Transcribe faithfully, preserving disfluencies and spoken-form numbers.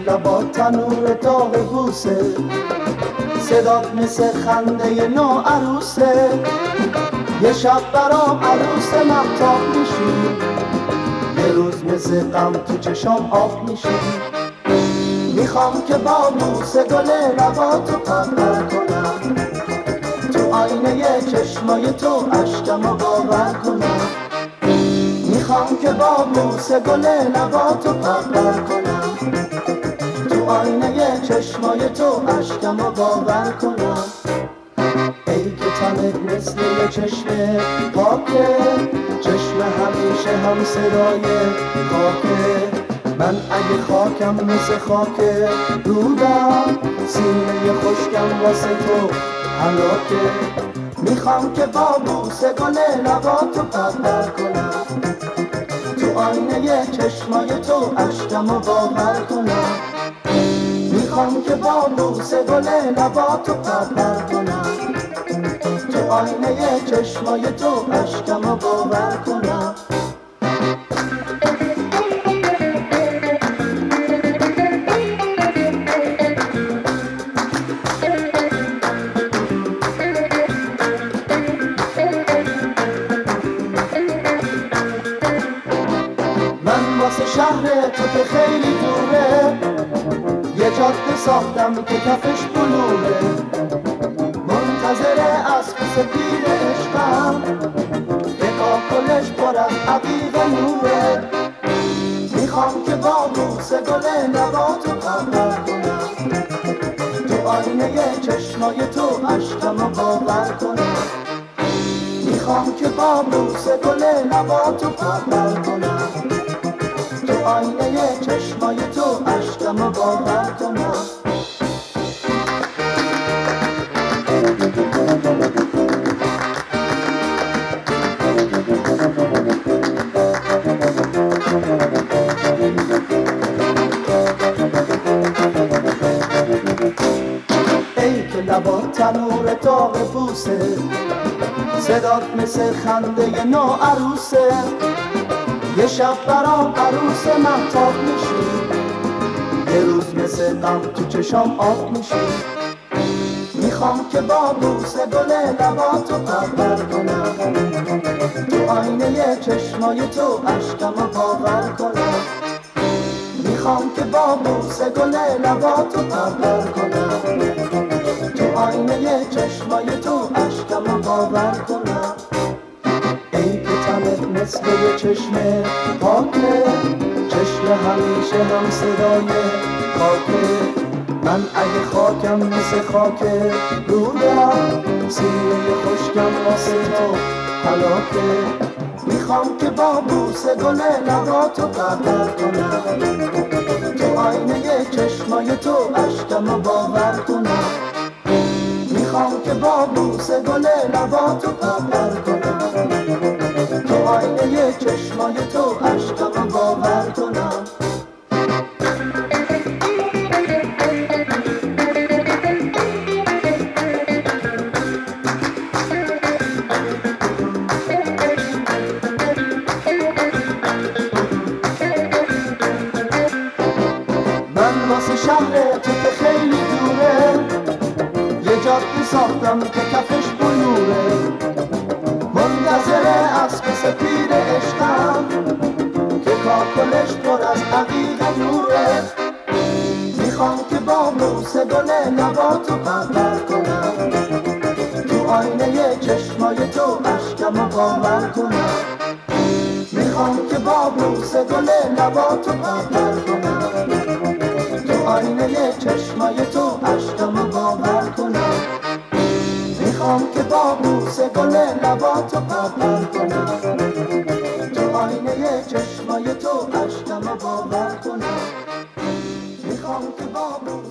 لبات تنور داغ بوسه، صدات مثل خنده نو عروسه. یه شب برام عروس مهتاب میشی، یه روز مثل غم تو چشام آب میشی. میخوام که با بوسه گل لباتو پرپر کنم، تو آینه چشمای تو عشقمو باور کنم. میخوام که با بوسه گل لباتو پرپر کنم، تو آینه چشمای تو عشقمو باور کنم. ای که تنت مثل یه چشم پاکه، چشم همیشه هم صدای خاکه. من اگه خاکم مثل خاک رودم، سینه خشکم واسه تو هلاکه. میخوام که با بوسه گل لباتو پرپر کنم، تو آینه چشمای تو عشقمو باور کنم. میخوام که با بوسه گل لباتو پرپر کنم، تو آینه چشمای تو عشقمو باور کنم. من واسه شهر تو که خیلی دوره، یه جاده ساختم که کفش بلوره. منتظر اسب سپید عشقم که کاکلش پر از عقیق نوره. میخوام که با بوسه گل لباتو پرپر کنم، تو آینه چشمای تو عشقمو باور کنم. میخوام که با بوسه گل لباتو پرپر کنم، تو آینه چشمای تو عشقمو باور کنم. ای که لبات تنور داغ بوسه، صدات مثل خنده نو عروسه. یه شب برام عروس مهتاب میشی، یه روز مثل غم تو چشام آب میشی. میخوام که با بوسه گل لباتو پرپر کنم، تو آینه چشمای تو عشقمو باور کنم. میخوام که با بوسه گل لباتو پرپر کنم، تو آینه چشمای تو عشقمو باور کنم. ای که تنت مثل یه چشم پاکه، چشم همیشه هم صدای خاکه. من اگه خاکم مثل خاک رودم، سینه خشکم واسه تو هلاکه. میخوام که با بوسه گل لباتو پرپر کنم، تو آینه چشمای تو عشقمو باور کنم. میخوام که با بوسه گل لباتو پرپر کنم، تو آینه چشمای تو عشقمو باور کنم. من واسه شهر تو که خیلی دوره، یه جاده ساختم که کفش بلوره. منتظر اسب سپید عشقم که کاکلش پر از عقیق نوره. میخوام که با بوسه گل لباتو پرپر کنم، تو آینه چشمای تو عشقمو باور کنم. میخوام که با بوسه گل لباتو پرپر کنم، تو آینه چشمای تو عشقمو باور کنم. میخوام که با بوسه گل لباتو پرپر کنم، تو آینه چشمای تو عشقمو باور کنم. میخوام که با